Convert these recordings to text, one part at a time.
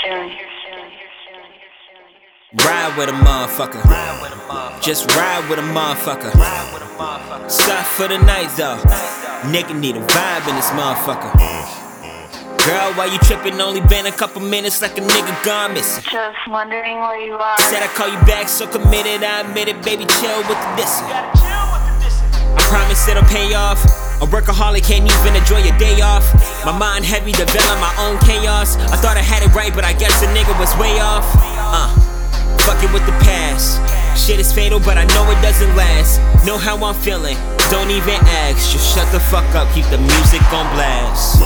soon. Ride with a motherfucker. Just ride with a motherfucker. Stop for the night though. Nigga need a vibe in this motherfucker. Girl, why you trippin'? Only been a couple minutes like a nigga gone missing. Just wondering where you are. Said I call you back, so committed, I admit it, baby, chill with the dissing. I promise it'll pay off. A workaholic can't even enjoy your day off. My mind heavy, develop my own chaos. I thought I had it right, but I guess the nigga was way off. Fucking with the past. Shit is fatal, but I know it doesn't last. Know how I'm feeling, don't even ask. Just shut the fuck up, keep the music on blast.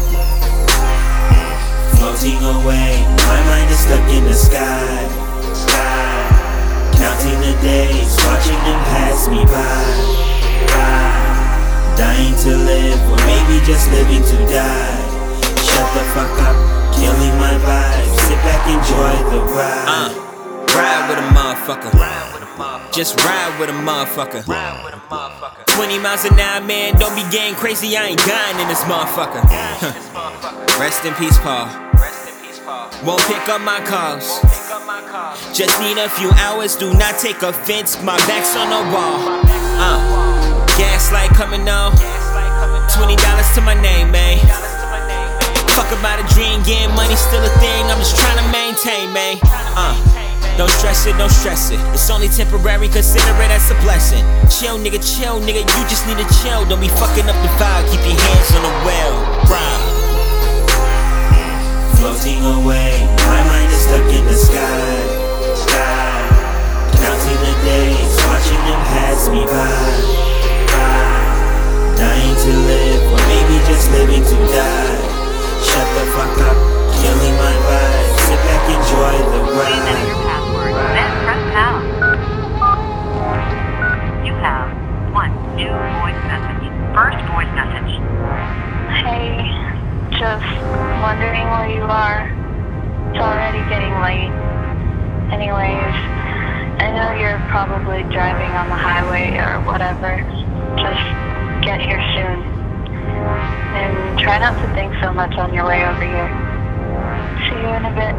Floating away, my mind is stuck in the sky. Counting the days, watching them pass me by. Dying to live, or maybe just living to die. Shut the fuck up, killing my vibe. Sit back, enjoy the ride. Ride with a motherfucker. Just ride with a motherfucker. 20 miles an hour, man, don't be getting crazy, I ain't dying in this motherfucker. Rest in peace, Paul. Won't pick up my calls. Just need a few hours, do not take offense, my back's on the wall. Gaslight coming on. $20 to my name, man. Fuck about a dream, getting money still a thing, I'm just trying to maintain, man. Don't stress it, don't stress it. It's only temporary, consider it as a blessing. Chill, nigga, you just need to chill. Don't be fucking up the vibe, keep your hands on the wheel. Ride. Floating away, my mind is stuck in the sky. Counting the days, watching them pass me by. Dying to live, or maybe just living to die. Shut the fuck up, killing my vibe. Sit back, enjoy the ride. Please enter your password, then press pound. You have one new voice message. First voice message. Hey, just wondering where you are. It's already getting late. Anyways, I know you're probably driving on the highway or whatever. Just get here soon. And try not to think so much on your way over here. See you in a bit.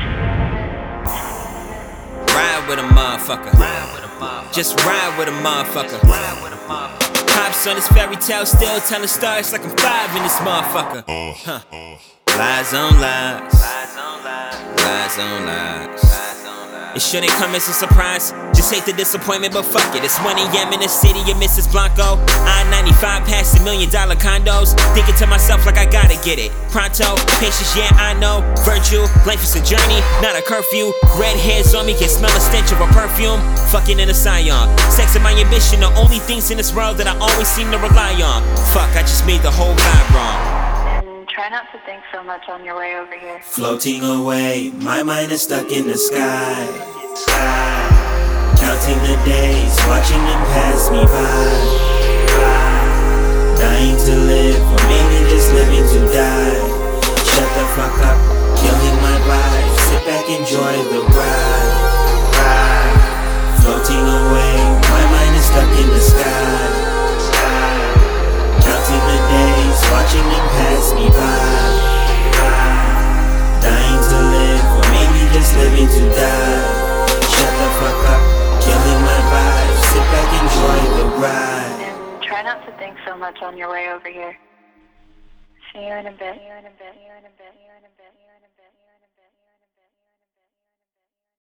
Ride with a motherfucker. Just ride with a motherfucker. Pops on this fairy tale, still telling stories like I'm 5 in this motherfucker. Lies on lies. Lies on lies. It shouldn't come as a surprise. Just hate the disappointment, but fuck it. It's 1 a.m. in the city of Mrs. Blanco. I-95 past $1 million condos. Thinking to myself like I gotta get it. Pronto, patience, yeah, I know. Virtue, life is a journey, not a curfew. Red hairs on me can smell a stench of a perfume. Fucking in a scion. Sex and my ambition, the only things in this world that I always seem to rely on. Fuck, I just made the whole vibe wrong. Try not to think so much on your way over here. Floating away, my mind is stuck in the sky. Counting the days, watching them pass me by. Dying to live, or maybe just living to die. Shut the fuck up, killing my vibe. Sit back, enjoy the ride. Floating away, my mind is stuck in the sky. Counting the days, watching them pass me by. Dying to live, or maybe just living to die. Shut the fuck up, killing my vibe. Sit back, enjoy the ride. And try not to think so much on your way over here. See you in a bit. See you in a bit. See you in a bit. See you in a bit. See you in a bit.